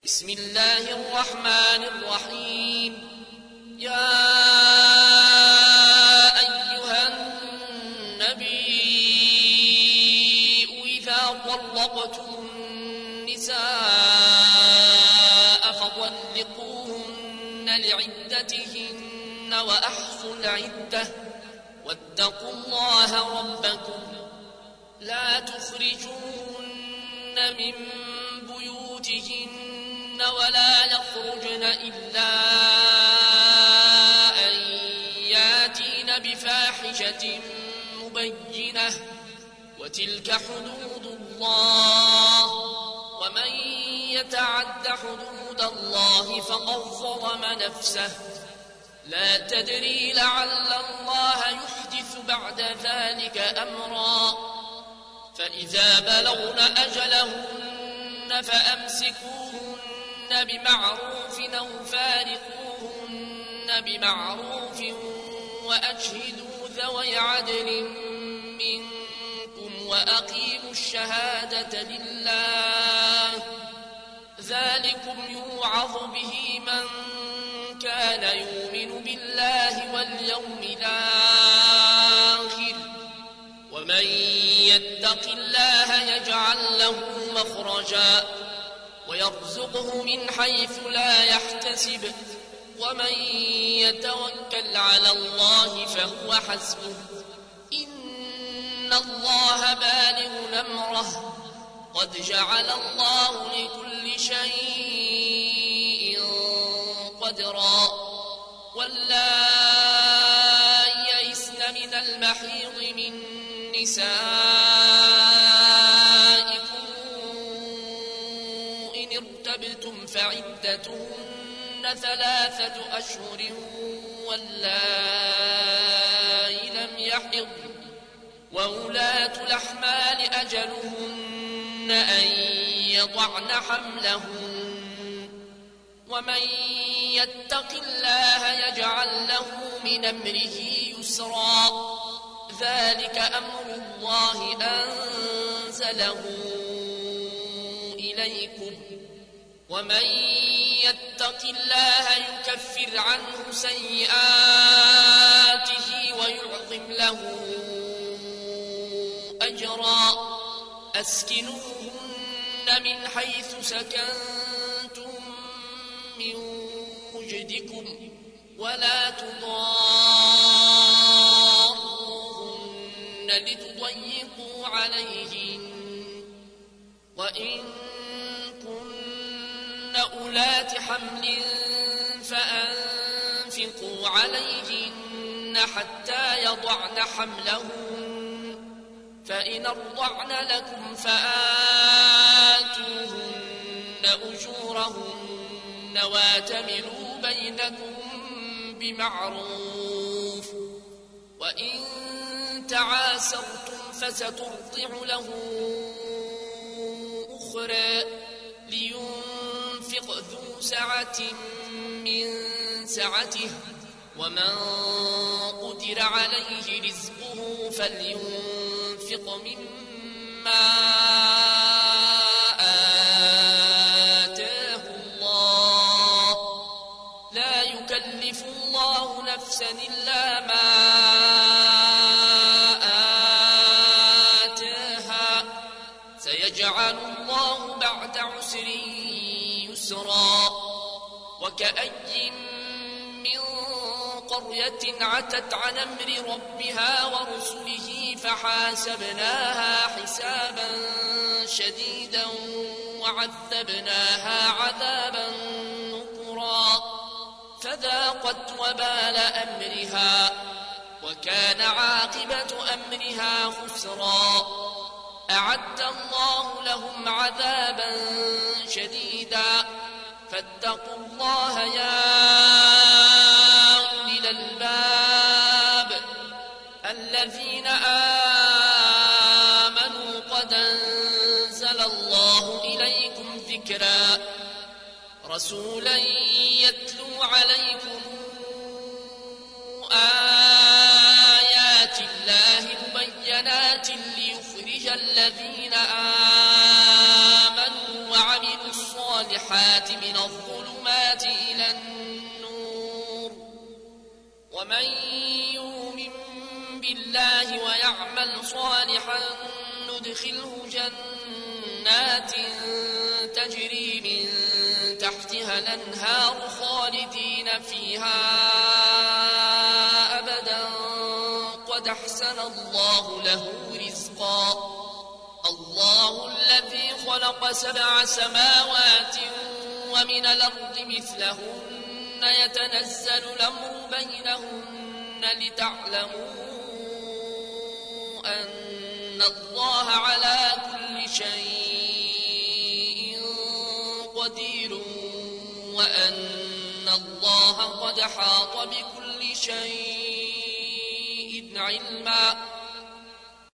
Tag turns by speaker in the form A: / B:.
A: بسم الله الرحمن الرحيم. يا أيها النبي إذا طلقتم النساء فطلقوهن لعدتهن وأحصوا العدة واتقوا الله ربكم لا تخرجوهن من بيوتهن ولا يخرجن إلا أن ياتين بفاحشة مبينة وتلك حدود الله ومن يتعد حدود الله فقد ظلم نفسه لا تدري لعل الله يحدث بعد ذلك أمرا فإذا بلغن أجلهن فأمسكوهن بمعروف أو فارقوهن بمعروف وأشهدوا ذوي عدل منكم وأقيموا الشهادة لله ذلكم يوعظ به من كان يؤمن بالله واليوم الآخر ومن يتق الله يجعل له مخرجا ويرزقه من حيث لا يحتسب ومن يتوكل على الله فهو حسبه إن الله بالغ أمره قد جعل الله لكل شيء قدرا واللائي يئسن من المحيض من نسائكم إن ارتبتم فعدتهن 3 أشهر واللائي لم يحضن وأولاة الأحمال أجلهن أن يضعن حملهن ومن يتق الله يجعل له من أمره يسرا ذلك أمر الله أنزله إليكم ومن يتق الله يكفر عنه سيئاته ويعظم له أجرا أسكنوهن من حيث سكنتم من وجدكم ولا تضاروهن لتضيقوا عليهن وإن كن أولات حمل فأنفقوا عليهن حتى يضعن حملهن فإن أرضعن لكم فآتوهن أجورهن واتمروا بينكم بمعروف وإن تعاسرتم فسترضع له أخرى لينفق ذو سعة من سعته ومن قدر عليه رزقه فلينفق مما آتاه الله لا يكلف الله نفسا إلا ما آتاها سيجعل الله بعد عسر يسرا وكأي من قرية عتت عن أمر ربها ورسله فحاسبناها حسابا شديدا وعذبناها عذابا نكرا فذاقت وبال أمرها وكان عاقبة أمرها خسرا أعد الله لهم عذابا شديدا فاتقوا الله يا أولي الألباب الذين آمنوا قد أنزل الله إليكم ذكرا رسولا يتلو عليكم آيات الله مبينات ليخرج الذين آمنوا وعملوا الصالحات الصالحات من الظلمات إلى النور ومن يؤمن بالله ويعمل صالحا ندخله جنات تجري من تحتها الأنهار خالدين فيها أبدا قد أحسن الله له رزقا الله الذي خلق 7 سماوات ومن الأرض مثلهن يتنزل الأمر بينهن لتعلموا أن الله على كل شيء قدير وأن الله قد حاط بكل شيء علما